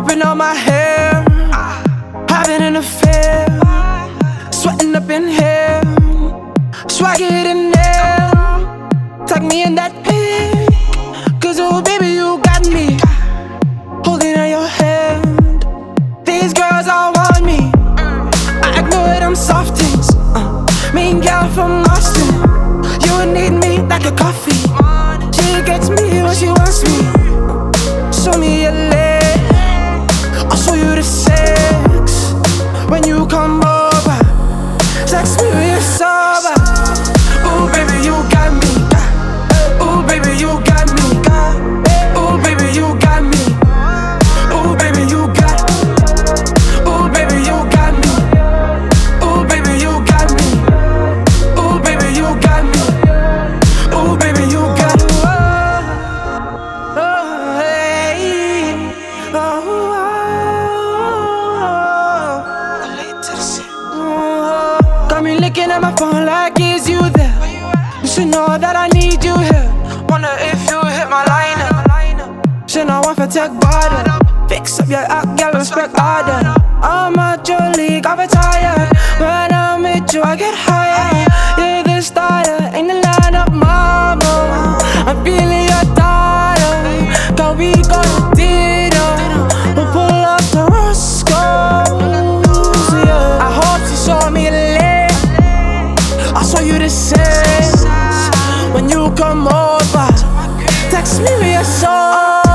Ripping out my hair, having an affair, sweating up in here, swag it in there. Tag me in that pic, 'cause oh baby you got me holding on your hand. These girls all want me, I ignore them soft things. Mean girl from Austin, you need me like a coffee. She gets me when she wants me. Show me your leg, I'll show you the sex. When you come over, text me when you're sober. Ooh baby you got me, ooh baby you got me, ooh baby you got me, ooh baby you got, ooh baby you got me, ooh baby you got me, ooh baby you got me, ooh baby you got me. Got me looking at my phone like, is you there? You should know that I need you here. Wonder if you hit my line up. Should know if I take bottle. Fix up your act, girl, respect order. I'm at your league, I'm retired. When I'm with you, I get higher. You're the starter, ain't the line up, mama. I'm feeling your daughter. Cause we gonna ditto. We'll pull up the Roscoe's, yeah. I hope she show me a leg, I'll show you the sense. When you come over, text me with your song.